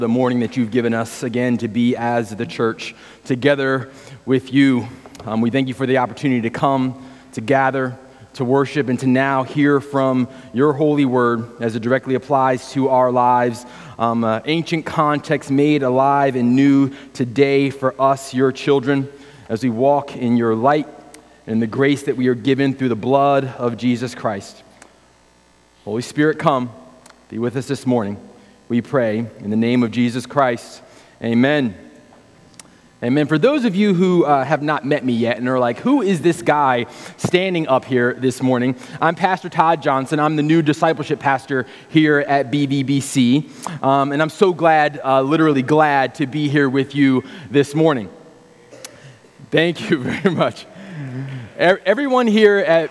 The morning that you've given us again to be as the church together with you. We thank you for the opportunity to come, to gather, to worship, and to now hear from your holy word as it directly applies to our lives. Ancient context made alive and new today for us, your children, as we walk in your light and the grace that we are given through the blood of Jesus Christ. Holy Spirit, come, be with us this morning. We pray in the name of Jesus Christ. Amen. Amen. For those of you who have not met me yet and are like, who is this guy standing up here this morning? I'm Pastor Todd Johnson. I'm the new discipleship pastor here at BVBC. And I'm so glad, literally glad to be here with you this morning. Thank you very much. Everyone here at...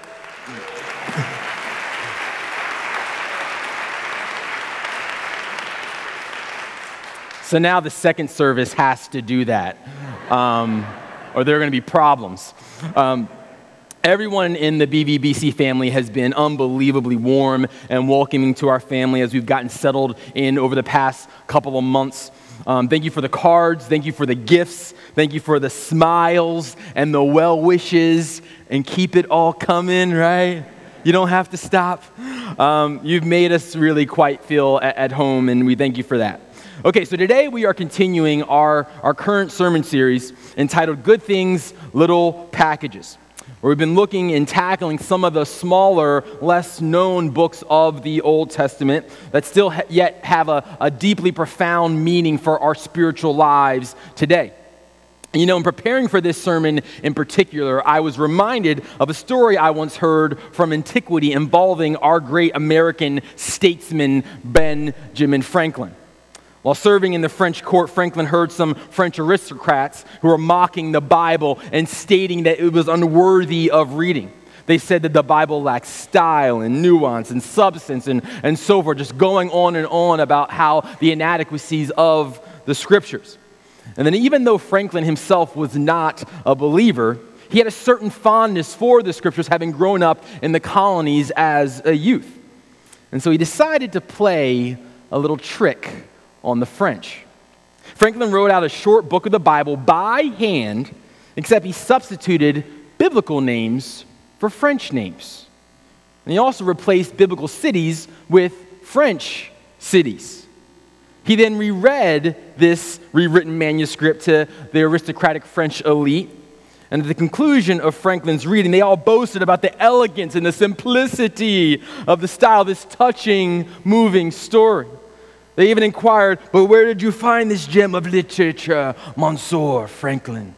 So now the second service has to do that, or there are going to be problems. Everyone in the BVBC family has been unbelievably warm and welcoming to our family as we've gotten settled in over the past couple of months. Thank you for the cards. Thank you for the gifts. Thank you for the smiles and the well wishes. And keep it all coming, right? You don't have to stop. You've made us really quite feel at home, and we thank you for that. Okay, so today we are continuing our current sermon series entitled Good Things, Little Packages, where we've been looking and tackling some of the smaller, less known books of the Old Testament that still yet have a deeply profound meaning for our spiritual lives today. You know, in preparing for this sermon in particular, I was reminded of a story I once heard from antiquity involving our great American statesman, Benjamin Franklin. While serving in the French court, Franklin heard some French aristocrats who were mocking the Bible and stating that it was unworthy of reading. They said that the Bible lacked style and nuance and substance and so forth, just going on about how the inadequacies of the scriptures. And then even though Franklin himself was not a believer, he had a certain fondness for the scriptures, having grown up in the colonies as a youth. And so he decided to play a little trick on the French. Franklin wrote out a short book of the Bible by hand, except he substituted biblical names for French names. And he also replaced biblical cities with French cities. He then reread this rewritten manuscript to the aristocratic French elite. And at the conclusion of Franklin's reading, they all boasted about the elegance and the simplicity of the style of this touching, moving story. They even inquired, but where did you find this gem of literature, Monsieur Franklin?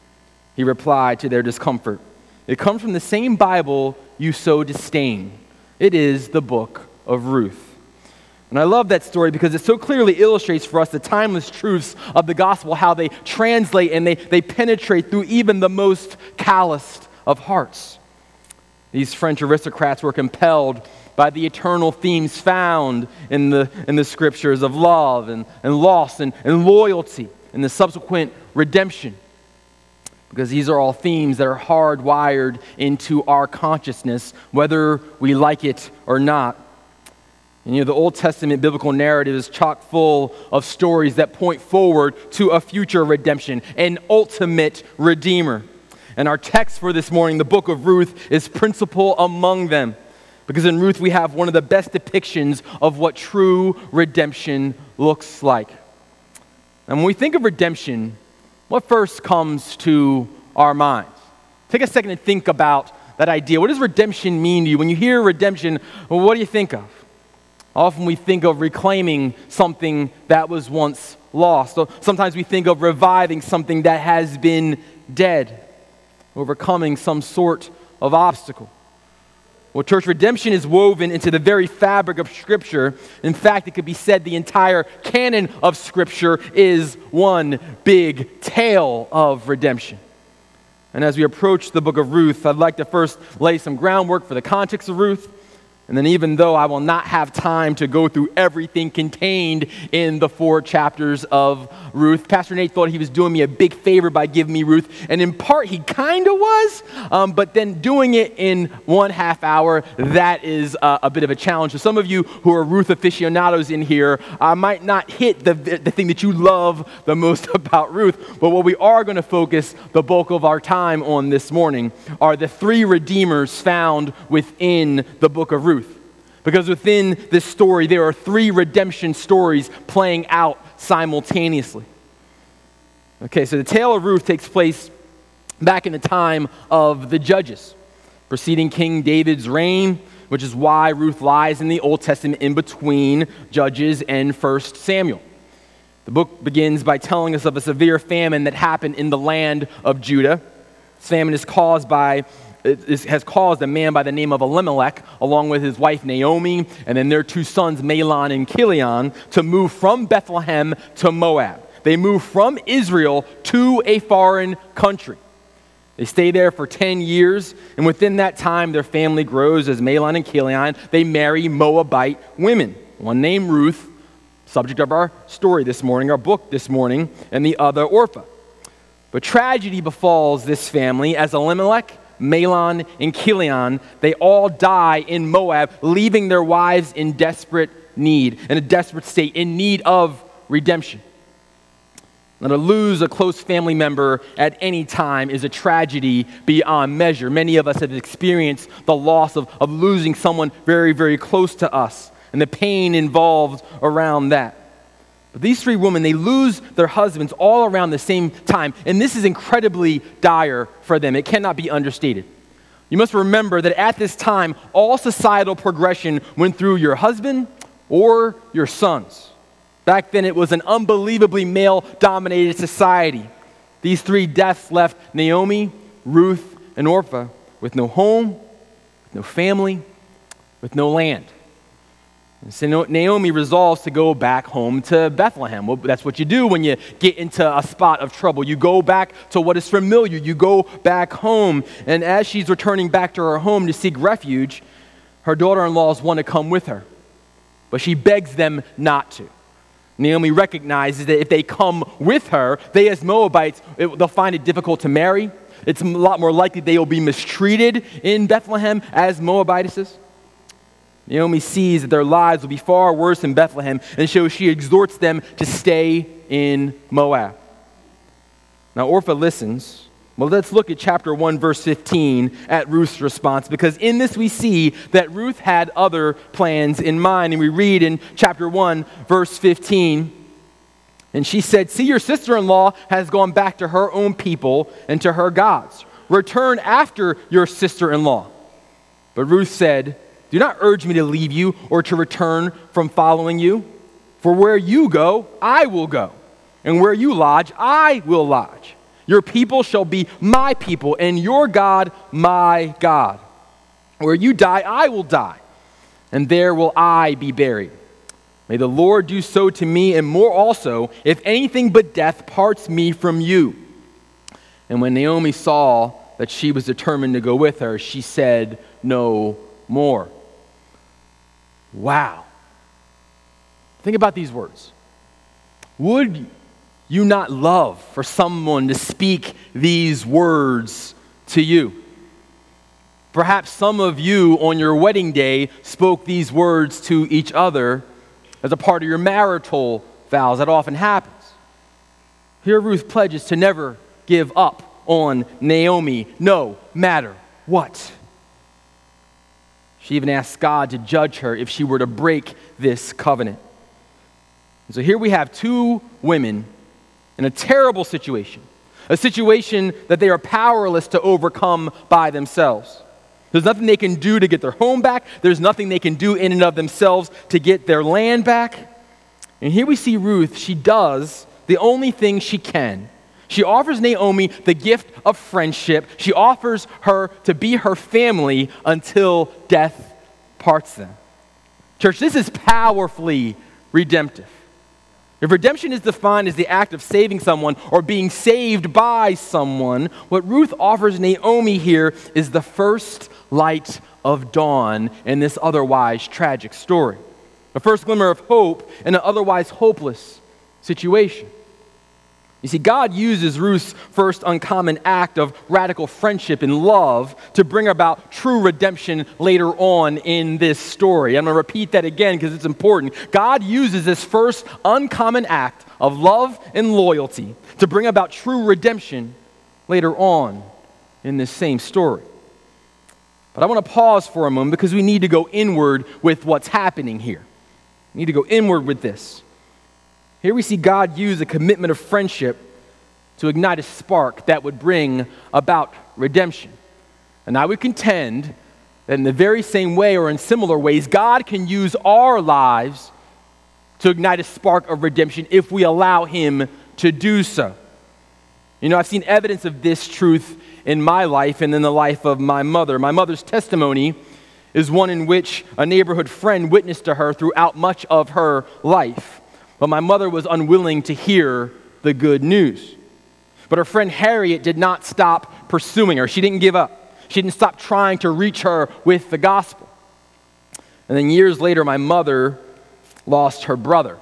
He replied to their discomfort, it comes from the same Bible you so disdain. It is the book of Ruth. And I love that story because it so clearly illustrates for us the timeless truths of the gospel, how they translate and they penetrate through even the most calloused of hearts. These French aristocrats were compelled by the eternal themes found in the scriptures of love and loss and loyalty and the subsequent redemption. Because these are all themes that are hardwired into our consciousness, whether we like it or not. And the Old Testament biblical narrative is chock full of stories that point forward to a future redemption, an ultimate redeemer. And our text for this morning, the book of Ruth, is principal among them. Because in Ruth, we have one of the best depictions of what true redemption looks like. And when we think of redemption, what first comes to our minds? Take a second and think about that idea. What does redemption mean to you? When you hear redemption, well, what do you think of? Often we think of reclaiming something that was once lost. So sometimes we think of reviving something that has been dead, overcoming some sort of obstacle. Well, church, redemption is woven into the very fabric of Scripture. In fact, it could be said the entire canon of Scripture is one big tale of redemption. And as we approach the book of Ruth, I'd like to first lay some groundwork for the context of Ruth, And then even though I will not have time to go through everything contained in the 4 chapters of Ruth, Pastor Nate thought he was doing me a big favor by giving me Ruth. And in part, he kind of was, but then doing it in 1/2 hour, that is a bit of a challenge. So some of you who are Ruth aficionados in here might not hit the thing that you love the most about Ruth. But what we are going to focus the bulk of our time on this morning are the 3 redeemers found within the book of Ruth. Because within this story, there are 3 redemption stories playing out simultaneously. Okay, so the tale of Ruth takes place back in the time of the Judges, preceding King David's reign, which is why Ruth lies in the Old Testament in between Judges and 1 Samuel. The book begins by telling us of a severe famine that happened in the land of Judah. This famine has caused a man by the name of Elimelech, along with his wife Naomi, and then their 2 sons, Mahlon and Chilion, to move from Bethlehem to Moab. They move from Israel to a foreign country. They stay there for 10 years, and within that time, their family grows as Mahlon and Chilion. They marry Moabite women, one named Ruth, subject of our story this morning, our book this morning, and the other Orpah. But tragedy befalls this family as Elimelech, Mahlon, and Chilion, they all die in Moab, leaving their wives in desperate need, in a desperate state, in need of redemption. Now, to lose a close family member at any time is a tragedy beyond measure. Many of us have experienced the loss of losing someone very, very close to us, and the pain involved around that. But these 3 women, they lose their husbands all around the same time, and this is incredibly dire for them. It cannot be understated. You must remember that at this time, all societal progression went through your husband or your sons. Back then, it was an unbelievably male-dominated society. These 3 deaths left Naomi, Ruth, and Orpah with no home, with no family, with no land. And so Naomi resolves to go back home to Bethlehem. Well, that's what you do when you get into a spot of trouble. You go back to what is familiar. You go back home. And as she's returning back to her home to seek refuge, her daughter-in-laws want to come with her. But she begs them not to. Naomi recognizes that if they come with her, they as Moabites, they'll find it difficult to marry. It's a lot more likely they will be mistreated in Bethlehem as Moabitesses. Naomi sees that their lives will be far worse in Bethlehem, and so she exhorts them to stay in Moab. Now, Orpah listens. Well, let's look at chapter 1, verse 15 at Ruth's response, because in this we see that Ruth had other plans in mind. And we read in chapter 1, verse 15, and she said, "See, your sister-in-law has gone back to her own people and to her gods. Return after your sister-in-law." But Ruth said, "Do not urge me to leave you or to return from following you. For where you go, I will go, and where you lodge, I will lodge. Your people shall be my people, and your God, my God. Where you die, I will die, and there will I be buried. May the Lord do so to me, and more also, if anything but death parts me from you." And when Naomi saw that she was determined to go with her, she said no more. Wow. Think about these words. Would you not love for someone to speak these words to you? Perhaps some of you on your wedding day spoke these words to each other as a part of your marital vows. That often happens. Here Ruth pledges to never give up on Naomi, no matter what. She even asks God to judge her if she were to break this covenant. And so here we have 2 women in a terrible situation, a situation that they are powerless to overcome by themselves. There's nothing they can do to get their home back. There's nothing they can do in and of themselves to get their land back. And here we see Ruth, she does the only thing she can. She offers Naomi the gift of friendship. She offers her to be her family until death parts them. Church, this is powerfully redemptive. If redemption is defined as the act of saving someone or being saved by someone, what Ruth offers Naomi here is the first light of dawn in this otherwise tragic story. The first glimmer of hope in an otherwise hopeless situation. You see, God uses Ruth's first uncommon act of radical friendship and love to bring about true redemption later on in this story. I'm going to repeat that again because it's important. God uses this first uncommon act of love and loyalty to bring about true redemption later on in this same story. But I want to pause for a moment because we need to go inward with what's happening here. We need to go inward with this. Here we see God use a commitment of friendship to ignite a spark that would bring about redemption. And I would contend that in the very same way or in similar ways, God can use our lives to ignite a spark of redemption if we allow Him to do so. You know, I've seen evidence of this truth in my life and in the life of my mother. My mother's testimony is one in which a neighborhood friend witnessed to her throughout much of her life. But my mother was unwilling to hear the good news. But her friend Harriet did not stop pursuing her. She didn't give up. She didn't stop trying to reach her with the gospel. And then years later, my mother lost her brother.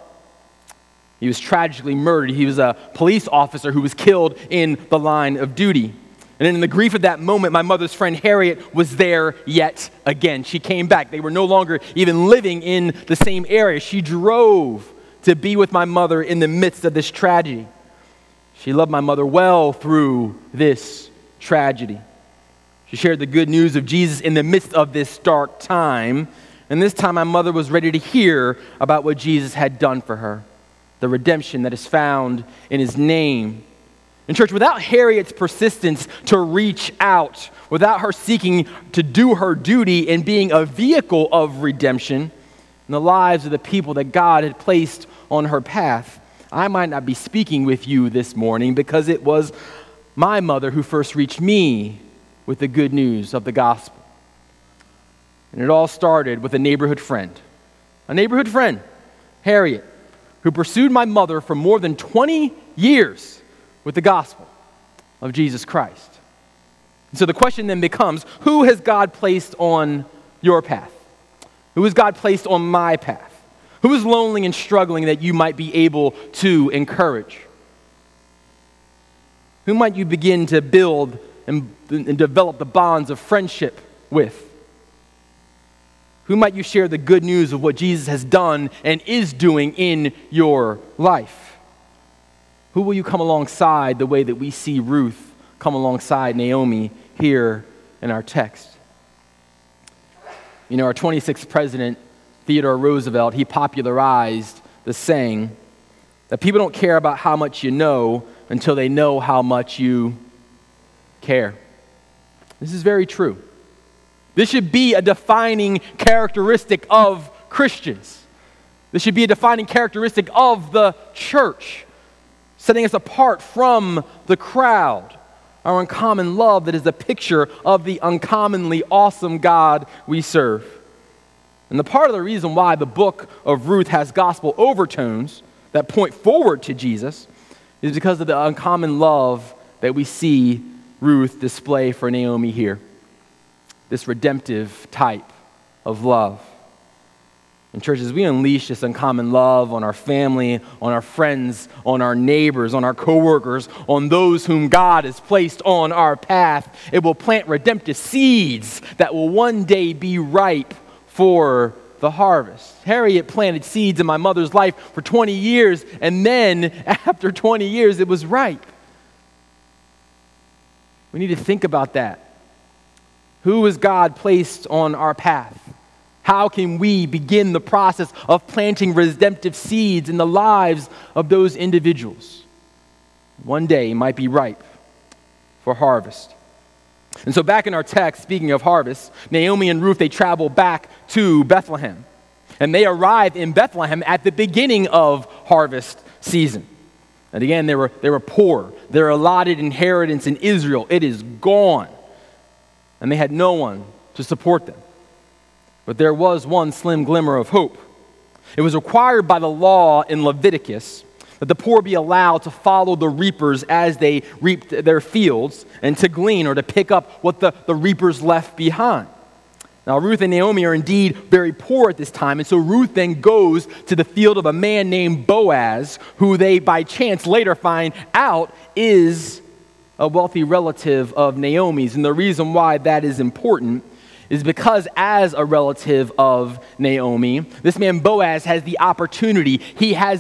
He was tragically murdered. He was a police officer who was killed in the line of duty. And in the grief of that moment, my mother's friend Harriet was there yet again. She came back. They were no longer even living in the same area. She drove to be with my mother in the midst of this tragedy. She loved my mother well through this tragedy. She shared the good news of Jesus in the midst of this dark time. And this time my mother was ready to hear about what Jesus had done for her, the redemption that is found in His name. And church, without Harriet's persistence to reach out, without her seeking to do her duty and being a vehicle of redemption in the lives of the people that God had placed on her path, I might not be speaking with you this morning because it was my mother who first reached me with the good news of the gospel. And it all started with a neighborhood friend, Harriet, who pursued my mother for more than 20 years with the gospel of Jesus Christ. And so the question then becomes, who has God placed on your path? Who has God placed on my path? Who is lonely and struggling that you might be able to encourage? Who might you begin to build and develop the bonds of friendship with? Who might you share the good news of what Jesus has done and is doing in your life? Who will you come alongside the way that we see Ruth come alongside Naomi here in our text? You know, our 26th president, Theodore Roosevelt, he popularized the saying that people don't care about how much you know until they know how much you care. This is very true. This should be a defining characteristic of Christians. This should be a defining characteristic of the church, setting us apart from the crowd. Our uncommon love that is a picture of the uncommonly awesome God we serve. And the part of the reason why the book of Ruth has gospel overtones that point forward to Jesus is because of the uncommon love that we see Ruth display for Naomi here. This redemptive type of love. And churches, we unleash this uncommon love on our family, on our friends, on our neighbors, on our coworkers, on those whom God has placed on our path. It will plant redemptive seeds that will one day be ripe for the harvest. Harriet planted seeds in my mother's life for 20 years, and then after 20 years, it was ripe. We need to think about that. Who has God placed on our path? How can we begin the process of planting redemptive seeds in the lives of those individuals? One day it might be ripe for harvest. And so back in our text, speaking of harvest, Naomi and Ruth, they travel back to Bethlehem. And they arrive in Bethlehem at the beginning of harvest season. And again, they were poor. Their allotted inheritance in Israel, it is gone. And they had no one to support them. But there was one slim glimmer of hope. It was required by the law in Leviticus that the poor be allowed to follow the reapers as they reap their fields and to glean or to pick up what the reapers left behind. Now, Ruth and Naomi are indeed very poor at this time, and so Ruth then goes to the field of a man named Boaz, who they by chance later find out is a wealthy relative of Naomi's. And the reason why that is important is because as a relative of Naomi, this man Boaz has the opportunity, he has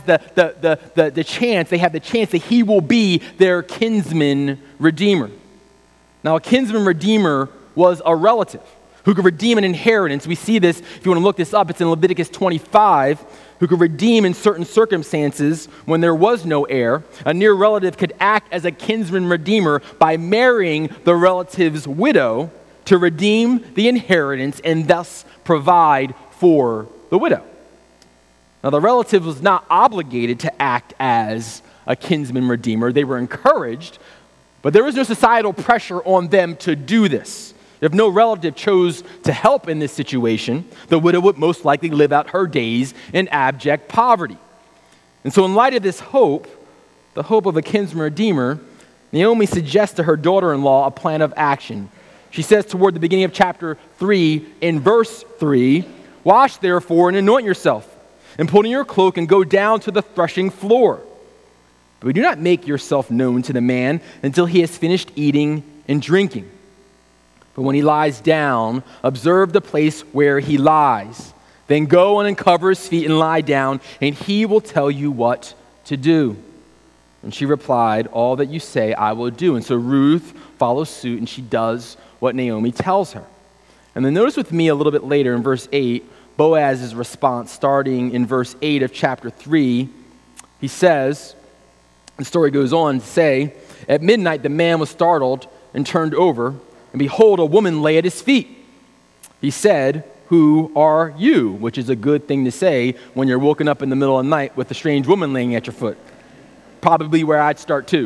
the chance, they have the chance that he will be their kinsman redeemer. Now, a kinsman redeemer was a relative who could redeem an inheritance. We see this, if you want to look this up, it's in Leviticus 25, who could redeem in certain circumstances when there was no heir. A near relative could act as a kinsman redeemer by marrying the relative's widow to redeem the inheritance and thus provide for the widow. Now, the relative was not obligated to act as a kinsman redeemer. They were encouraged, but there was no societal pressure on them to do this. If no relative chose to help in this situation, the widow would most likely live out her days in abject poverty. And so in light of this hope, the hope of a kinsman redeemer, Naomi suggests to her daughter-in-law a plan of action. She says toward the beginning of chapter 3, in verse 3, "Wash therefore and anoint yourself, and put on your cloak and go down to the threshing floor. But do not make yourself known to the man until he has finished eating and drinking. But when he lies down, observe the place where he lies. Then go and uncover his feet and lie down, and he will tell you what to do." And she replied, "All that you say I will do." And so Ruth follows suit, and she does what Naomi tells her. And then notice with me a little bit later in verse 8, Boaz's response, starting in verse 8 of chapter 3. He says, the story goes on to say, "At midnight the man was startled and turned over, and behold, a woman lay at his feet. He said, 'Who are you?'" Which is a good thing to say when you're woken up in the middle of the night with a strange woman laying at your foot. Probably where I'd start too.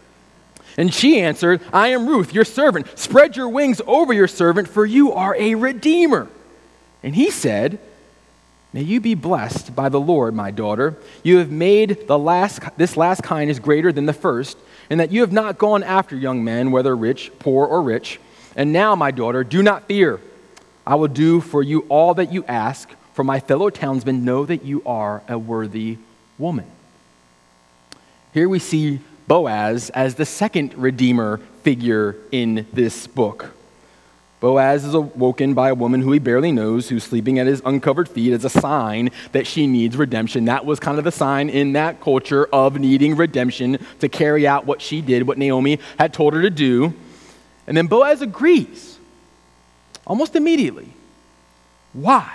And she answered, "I am Ruth, your servant. Spread your wings over your servant, for you are a redeemer." And he said, "May you be blessed by the Lord, my daughter. You have made this last kindness greater than the first, and that you have not gone after young men, whether rich, poor, or rich. And now, my daughter, do not fear. I will do for you all that you ask, for my fellow townsmen know that you are a worthy woman." Here we see Boaz as the second redeemer figure in this book. Boaz is awoken by a woman who he barely knows, who's sleeping at his uncovered feet as a sign that she needs redemption. That was kind of the sign in that culture of needing redemption to carry out what she did, what Naomi had told her to do. And then Boaz agrees almost immediately. Why?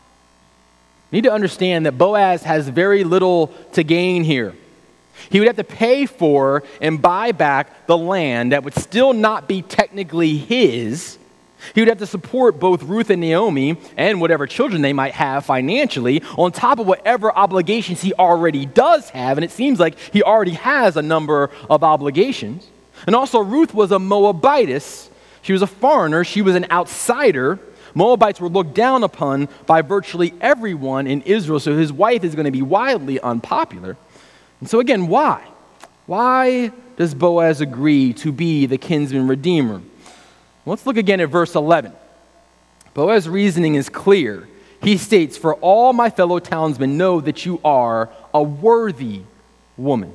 You need to understand that Boaz has very little to gain here. He would have to pay for and buy back the land that would still not be technically his. He would have to support both Ruth and Naomi and whatever children they might have financially, on top of whatever obligations he already does have, and it seems like he already has a number of obligations. And also, Ruth was a Moabitess. She was a foreigner. She was an outsider. Moabites were looked down upon by virtually everyone in Israel, so his wife is going to be wildly unpopular. And so again, why? Why does Boaz agree to be the kinsman redeemer? Let's look again at verse 11. Boaz's reasoning is clear. He states, "For all my fellow townsmen know that you are a worthy woman."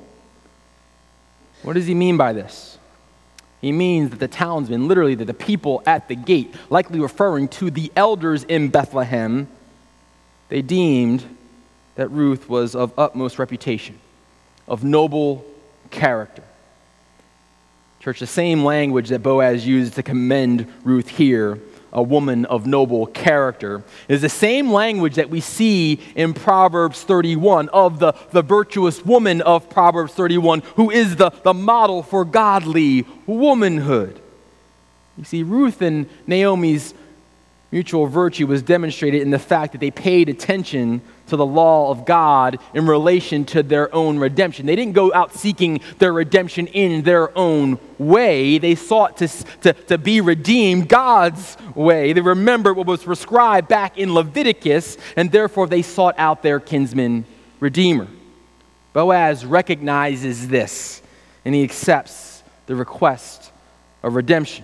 What does he mean by this? He means that the townsmen, literally that the people at the gate, likely referring to the elders in Bethlehem, they deemed that Ruth was of utmost reputation, of noble character. Church, the same language that Boaz used to commend Ruth here, a woman of noble character, is the same language that we see in Proverbs 31 of the virtuous woman of Proverbs 31, who is the model for godly womanhood. You see, Ruth and Naomi's mutual virtue was demonstrated in the fact that they paid attention to the law of God in relation to their own redemption. They didn't go out seeking their redemption in their own way. They sought to be redeemed God's way. They remembered what was prescribed back in Leviticus, and therefore they sought out their kinsman redeemer. Boaz recognizes this, and he accepts the request of redemption.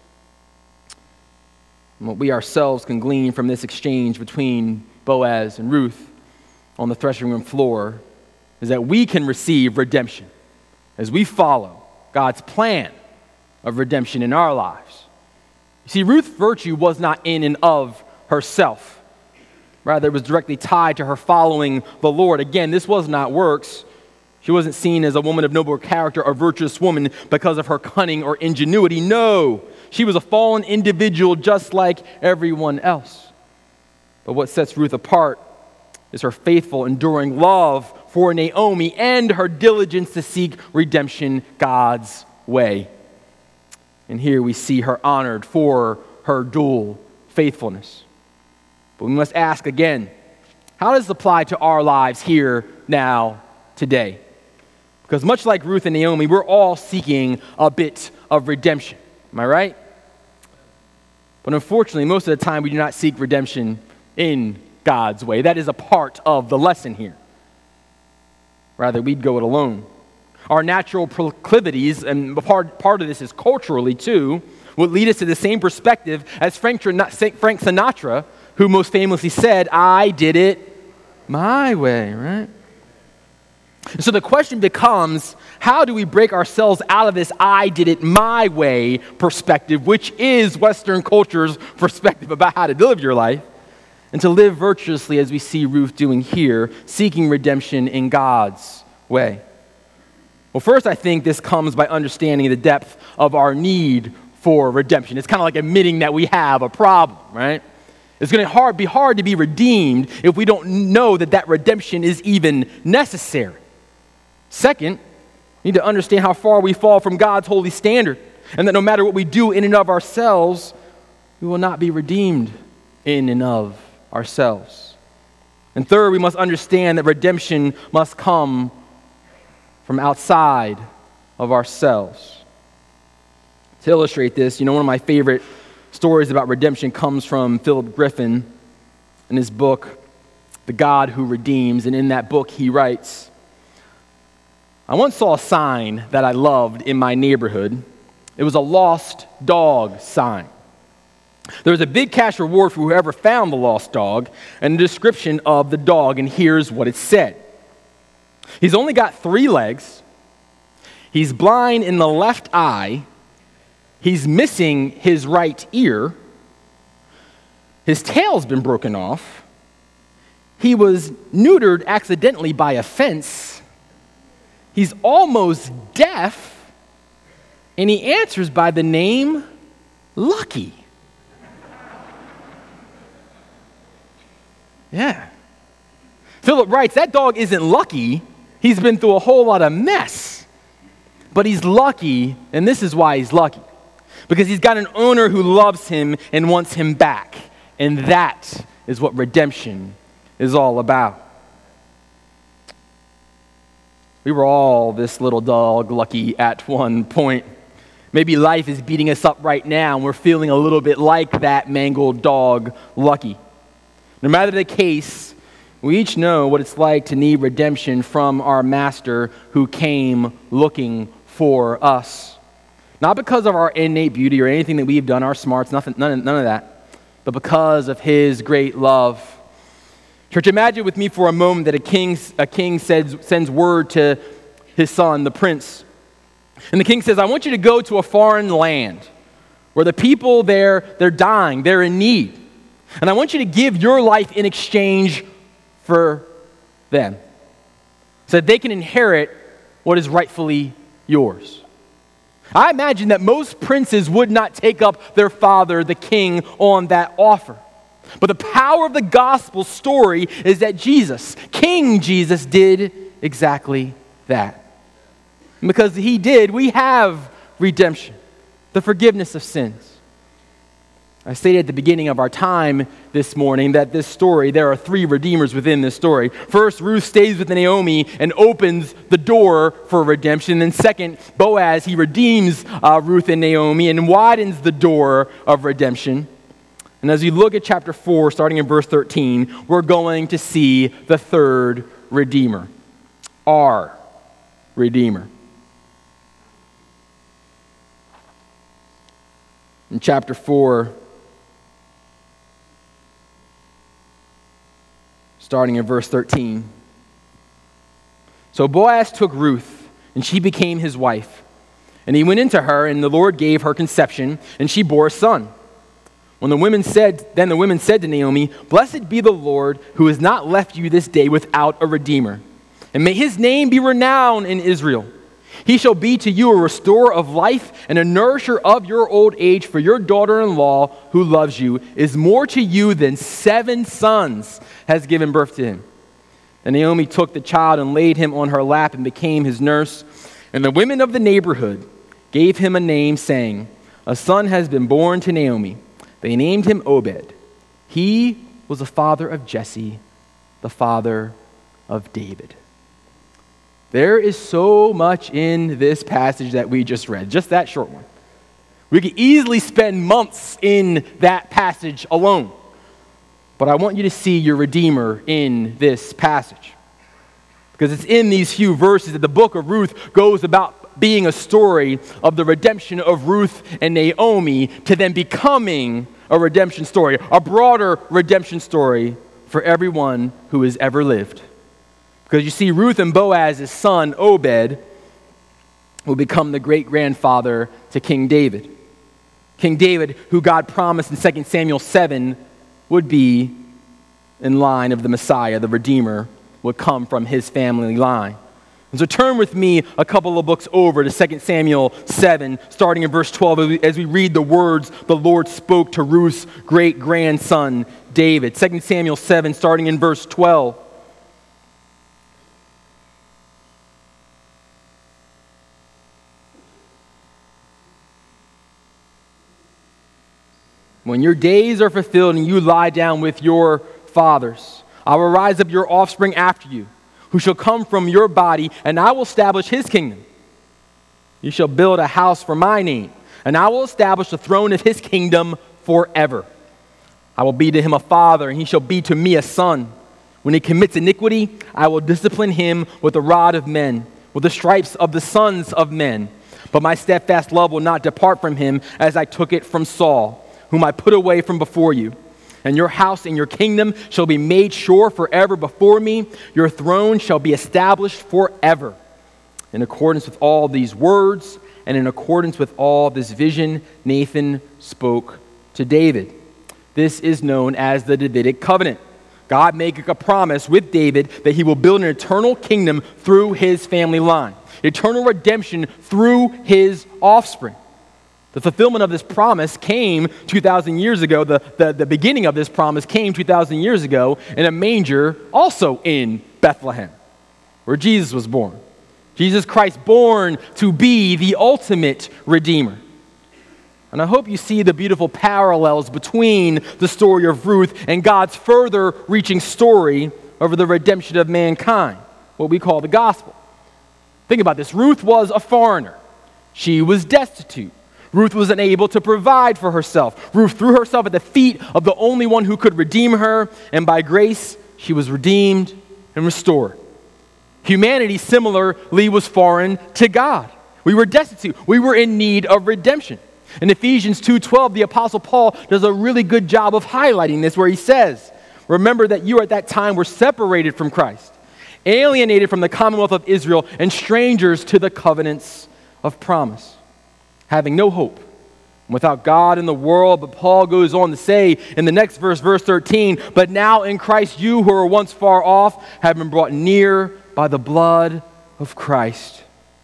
And what we ourselves can glean from this exchange between Boaz and Ruth on the threshing room floor is that we can receive redemption as we follow God's plan of redemption in our lives. You see, Ruth's virtue was not in and of herself. Rather, it was directly tied to her following the Lord. Again, this was not works. She wasn't seen as a woman of noble character or virtuous woman because of her cunning or ingenuity. No, she was a fallen individual just like everyone else. But what sets Ruth apart is her faithful, enduring love for Naomi and her diligence to seek redemption God's way. And here we see her honored for her dual faithfulness. But we must ask again, how does it apply to our lives here, now, today? Because much like Ruth and Naomi, we're all seeking a bit of redemption. Am I right? But unfortunately, most of the time, we do not seek redemption in God's way. That is a part of the lesson here. Rather, we'd go it alone. Our natural proclivities, and part of this is culturally too, would lead us to the same perspective as Frank Sinatra, who most famously said, "I did it my way," right? So the question becomes, how do we break ourselves out of this "I did it my way" perspective, which is Western culture's perspective about how to live your life, and to live virtuously as we see Ruth doing here, seeking redemption in God's way? Well, first, I think this comes by understanding the depth of our need for redemption. It's kind of like admitting that we have a problem, right? It's going to be hard to be redeemed if we don't know that redemption is even necessary. Second, we need to understand how far we fall from God's holy standard, and that no matter what we do in and of ourselves, we will not be redeemed in and of ourselves. And third, we must understand that redemption must come from outside of ourselves. To illustrate this, one of my favorite stories about redemption comes from Philip Griffin in his book, The God Who Redeems. And in that book, he writes, "I once saw a sign that I loved in my neighborhood. It was a lost dog sign. There was a big cash reward for whoever found the lost dog and a description of the dog, and here's what it said. He's only got 3 legs. He's blind in the left eye. He's missing his right ear. His tail's been broken off. He was neutered accidentally by a fence. He's almost deaf. And he answers by the name Lucky." Yeah. Philip writes, that dog isn't lucky. He's been through a whole lot of mess. But he's lucky, and this is why he's lucky. Because he's got an owner who loves him and wants him back. And that is what redemption is all about. We were all this little dog Lucky at one point. Maybe life is beating us up right now, and we're feeling a little bit like that mangled dog Lucky. No matter the case, we each know what it's like to need redemption from our master who came looking for us. Not because of our innate beauty or anything that we've done, our smarts, none of that, but because of his great love. Church, imagine with me for a moment that a king sends word to his son, the prince. And the king says, "I want you to go to a foreign land where the people there, they're dying, they're in need. And I want you to give your life in exchange for them so that they can inherit what is rightfully yours." I imagine that most princes would not take up their father, the king, on that offer. But the power of the gospel story is that King Jesus, did exactly that. And because he did, we have redemption, the forgiveness of sins. I stated at the beginning of our time this morning that this story, there are 3 redeemers within this story. First, Ruth stays with Naomi and opens the door for redemption. Then second, Boaz, he redeems Ruth and Naomi and widens the door of redemption. And as you look at chapter 4, starting in verse 13, we're going to see the third redeemer. our Redeemer. In chapter 4, starting in verse 13. So Boaz took Ruth, and she became his wife. And he went into her, and the Lord gave her conception, and she bore a son. Then the women said to Naomi, "Blessed be the Lord, who has not left you this day without a redeemer. And may his name be renowned in Israel. He shall be to you a restorer of life and a nourisher of your old age, for your daughter-in-law, who loves you, is more to you than 7 sons, has given birth to him." And Naomi took the child and laid him on her lap and became his nurse. And the women of the neighborhood gave him a name, saying, "A son has been born to Naomi." They named him Obed. He was the father of Jesse, the father of David. There is so much in this passage that we just read, just that short one. We could easily spend months in that passage alone. But I want you to see your Redeemer in this passage. Because it's in these few verses that the book of Ruth goes about being a story of the redemption of Ruth and Naomi to then becoming a redemption story, a broader redemption story for everyone who has ever lived. Because you see, Ruth and Boaz's son, Obed, will become the great-grandfather to King David. King David, who God promised in 2 Samuel 7, would be in line of the Messiah, the Redeemer, would come from his family line. And so turn with me a couple of books over to 2 Samuel 7, starting in verse 12, as we read the words the Lord spoke to Ruth's great-grandson, David. 2 Samuel 7, starting in verse 12. When your days are fulfilled and you lie down with your fathers, I will rise up your offspring after you, who shall come from your body, and I will establish his kingdom. You shall build a house for my name, and I will establish the throne of his kingdom forever. I will be to him a father, and he shall be to me a son. When he commits iniquity, I will discipline him with the rod of men, with the stripes of the sons of men. But my steadfast love will not depart from him, as I took it from Saul, whom I put away from before you. And your house and your kingdom shall be made sure forever before me. Your throne shall be established forever. In accordance with all these words and in accordance with all this vision, Nathan spoke to David. This is known as the Davidic covenant. God making a promise with David that he will build an eternal kingdom through his family line, eternal redemption through his offspring. The fulfillment of this promise came 2,000 years ago. The beginning of this promise came 2,000 years ago in a manger, also in Bethlehem, where Jesus was born. Jesus Christ born to be the ultimate Redeemer. And I hope you see the beautiful parallels between the story of Ruth and God's further reaching story over the redemption of mankind, what we call the gospel. Think about this. Ruth was a foreigner. She was destitute. Ruth was unable to provide for herself. Ruth threw herself at the feet of the only one who could redeem her, and by grace, she was redeemed and restored. Humanity, similarly, was foreign to God. We were destitute. We were in need of redemption. In Ephesians 2:12, the Apostle Paul does a really good job of highlighting this, where he says, "Remember that you at that time were separated from Christ, alienated from the commonwealth of Israel, and strangers to the covenants of promise, having no hope, without God in the world." But Paul goes on to say in the next verse, verse 13, "But now in Christ you who were once far off have been brought near by the blood of Christ."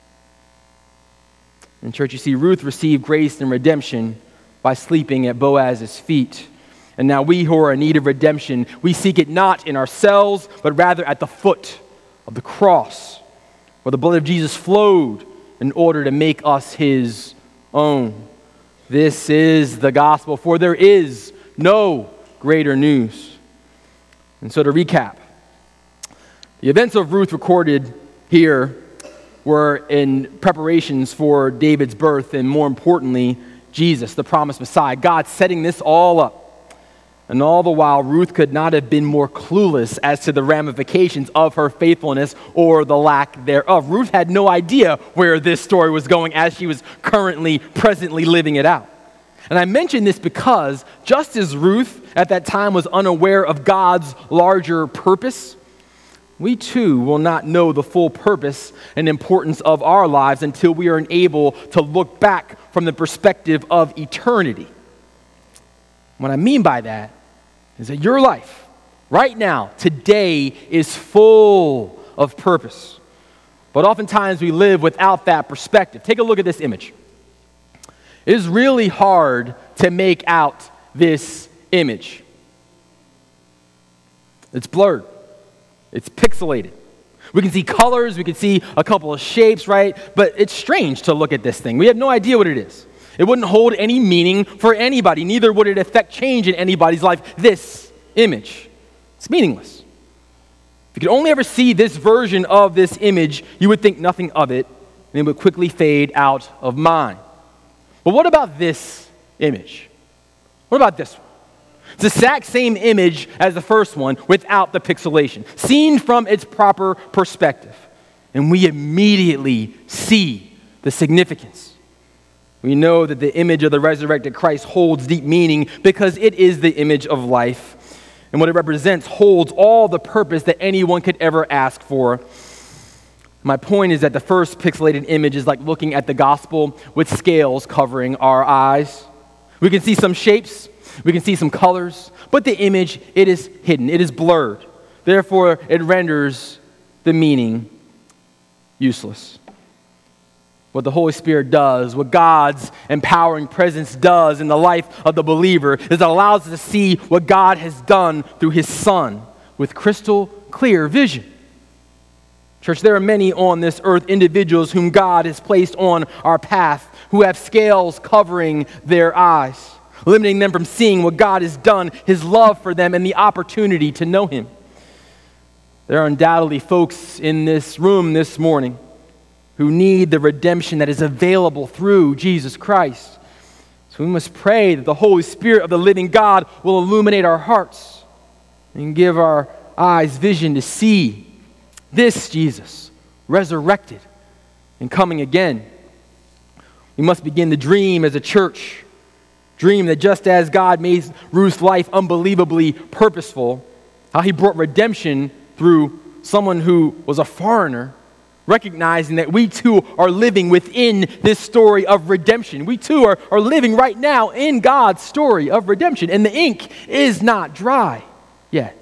In church, you see, Ruth received grace and redemption by sleeping at Boaz's feet. And now we who are in need of redemption, we seek it not in ourselves, but rather at the foot of the cross, where the blood of Jesus flowed in order to make us his own. This is the gospel, for there is no greater news. And so to recap, the events of Ruth recorded here were in preparations for David's birth and, more importantly, Jesus, the promised Messiah. God setting this all up. And all the while, Ruth could not have been more clueless as to the ramifications of her faithfulness or the lack thereof. Ruth had no idea where this story was going as she was presently living it out. And I mention this because just as Ruth at that time was unaware of God's larger purpose, we too will not know the full purpose and importance of our lives until we are able to look back from the perspective of eternity. What I mean by that is that your life, right now, today, is full of purpose. But oftentimes we live without that perspective. Take a look at this image. It is really hard to make out this image. It's blurred. It's pixelated. We can see colors, we can see a couple of shapes, right? But it's strange to look at this thing. We have no idea what it is. It wouldn't hold any meaning for anybody. Neither would it affect change in anybody's life. This image, it's meaningless. If you could only ever see this version of this image, you would think nothing of it, and it would quickly fade out of mind. But what about this image? What about this one? It's the exact same image as the first one without the pixelation, seen from its proper perspective. And we immediately see the significance. We know that the image of the resurrected Christ holds deep meaning because it is the image of life. And what it represents holds all the purpose that anyone could ever ask for. My point is that the first pixelated image is like looking at the gospel with scales covering our eyes. We can see some shapes, we can see some colors, but the image, it is hidden, it is blurred. Therefore, it renders the meaning useless. What the Holy Spirit does, what God's empowering presence does in the life of the believer, is it allows us to see what God has done through His Son with crystal clear vision. Church, there are many on this earth, individuals whom God has placed on our path, who have scales covering their eyes, limiting them from seeing what God has done, His love for them, and the opportunity to know Him. There are undoubtedly folks in this room this morning who need the redemption that is available through Jesus Christ. So we must pray that the Holy Spirit of the living God will illuminate our hearts and give our eyes vision to see this Jesus, resurrected and coming again. We must begin to dream as a church. Dream that just as God made Ruth's life unbelievably purposeful, how He brought redemption through someone who was a foreigner, recognizing that we too are living within this story of redemption. We too are living right now in God's story of redemption, and the ink is not dry yet.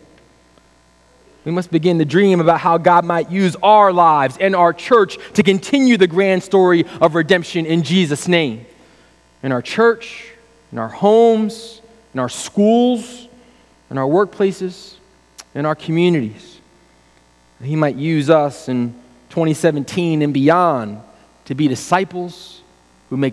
We must begin to dream about how God might use our lives and our church to continue the grand story of redemption in Jesus' name. In our church, in our homes, in our schools, in our workplaces, in our communities. He might use us in 2017 and beyond to be disciples who make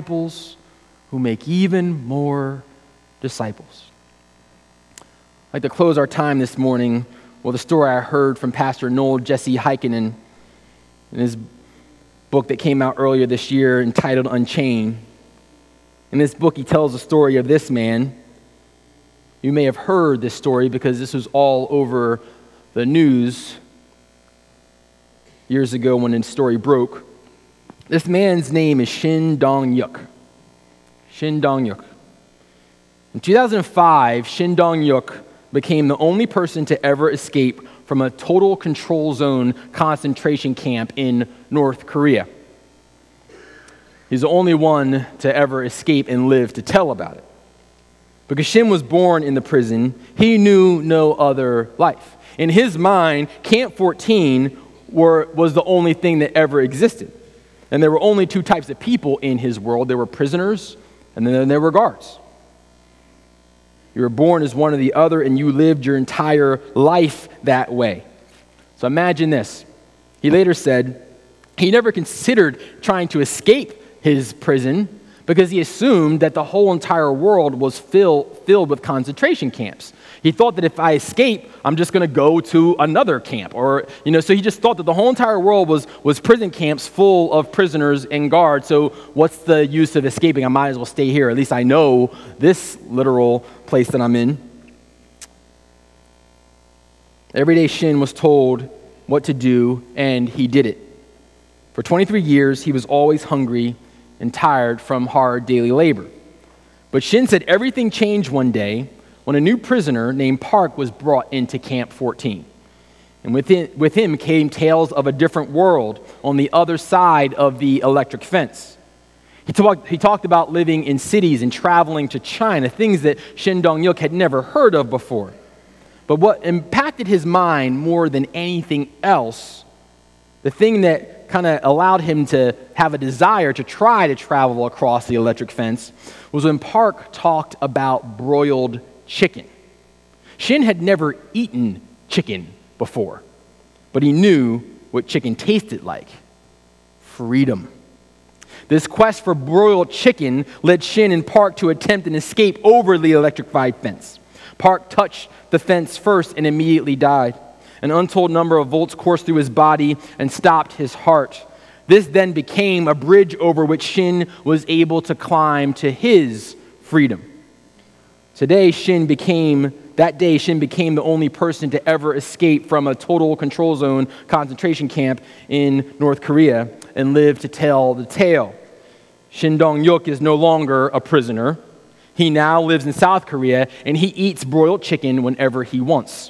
even more disciples. I'd like to close our time this morning with a story I heard from Pastor Noel Jesse Heikkinen in his book that came out earlier this year entitled Unchained. In this book, he tells the story of this man. You may have heard this story because this was all over the news years ago when the story broke. This man's name is Shin Dong-yuk. Shin Dong-yuk. In 2005, Shin Dong-yuk became the only person to ever escape from a total control zone concentration camp in North Korea. He's the only one to ever escape and live to tell about it. Because Shin was born in the prison, he knew no other life. In his mind, Camp 14 was the only thing that ever existed. And there were only two types of people in his world. There were prisoners, and then there were guards. You were born as one or the other, and you lived your entire life that way. So imagine this. He later said he never considered trying to escape his prison because he assumed that the whole entire world was filled with concentration camps. He thought that if I escape, I'm just going to go to another camp. So he just thought that the whole entire world was prison camps full of prisoners and guards. So what's the use of escaping? I might as well stay here. At least I know this literal place that I'm in. Every day Shin was told what to do, and he did it. For 23 years, he was always hungry and tired from hard daily labor. But Shin said everything changed one day when a new prisoner named Park was brought into Camp 14. And with him came tales of a different world on the other side of the electric fence. He talked about living in cities and traveling to China, things that Shin Dong-yuk had never heard of before. But what impacted his mind more than anything else, the thing that kind of allowed him to have a desire to try to travel across the electric fence, was when Park talked about broiled chicken. Shin had never eaten chicken before, but he knew what chicken tasted like: freedom. This quest for broiled chicken led Shin and Park to attempt an escape over the electrified fence. Park touched the fence first and immediately died. An untold number of volts coursed through his body and stopped his heart. This then became a bridge over which Shin was able to climb to his freedom. That day, Shin became the only person to ever escape from a total control zone concentration camp in North Korea and live to tell the tale. Shin Dong-yuk is no longer a prisoner. He now lives in South Korea, and he eats broiled chicken whenever he wants.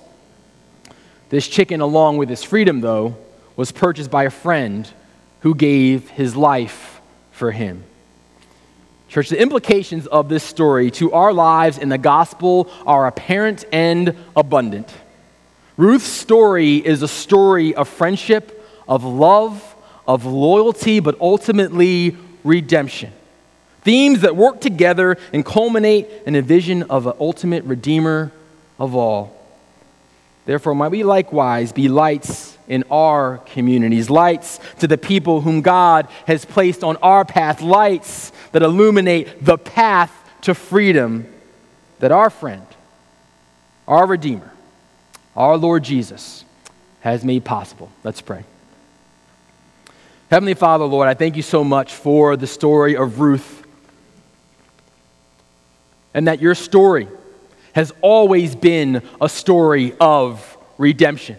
This chicken, along with his freedom, though, was purchased by a friend who gave his life for him. Church, the implications of this story to our lives in the gospel are apparent and abundant. Ruth's story is a story of friendship, of love, of loyalty, but ultimately redemption. Themes that work together and culminate in a vision of an ultimate Redeemer of all. Therefore, might we likewise be lights in our communities, lights to the people whom God has placed on our path, lights that illuminate the path to freedom that our friend, our Redeemer, our Lord Jesus has made possible. Let's pray. Heavenly Father, Lord, I thank you so much for the story of Ruth, and that your story has always been a story of redemption.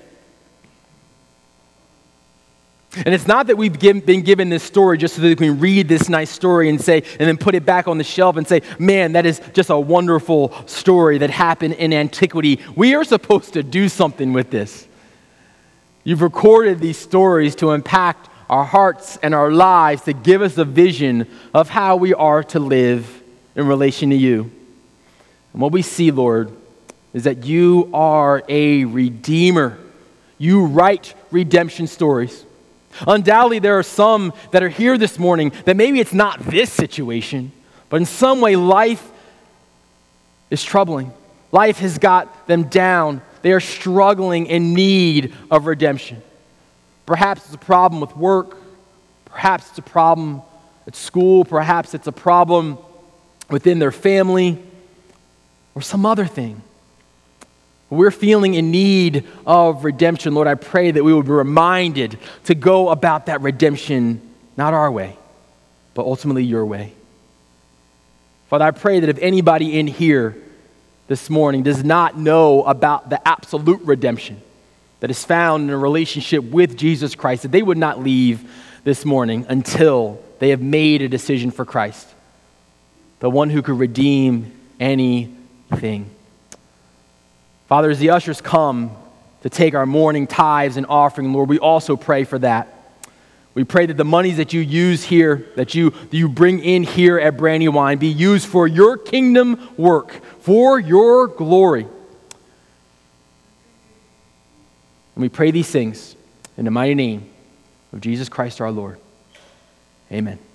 And it's not that we've been given this story just so that we can read this nice story and then put it back on the shelf and say, man, that is just a wonderful story that happened in antiquity. We are supposed to do something with this. You've recorded these stories to impact our hearts and our lives, to give us a vision of how we are to live in relation to you. And what we see, Lord, is that you are a redeemer. You write redemption stories. Undoubtedly, there are some that are here this morning that maybe it's not this situation, but in some way life is troubling. Life has got them down. They are struggling in need of redemption. Perhaps it's a problem with work. Perhaps it's a problem at school. Perhaps it's a problem within their family or some other thing. We're feeling in need of redemption. Lord, I pray that we would be reminded to go about that redemption, not our way, but ultimately your way. Father, I pray that if anybody in here this morning does not know about the absolute redemption that is found in a relationship with Jesus Christ, that they would not leave this morning until they have made a decision for Christ, the one who could redeem anything. Father, as the ushers come to take our morning tithes and offering, Lord, we also pray for that. We pray that the monies that you use here, that you bring in here at Brandywine, be used for your kingdom work, for your glory. And we pray these things in the mighty name of Jesus Christ our Lord. Amen.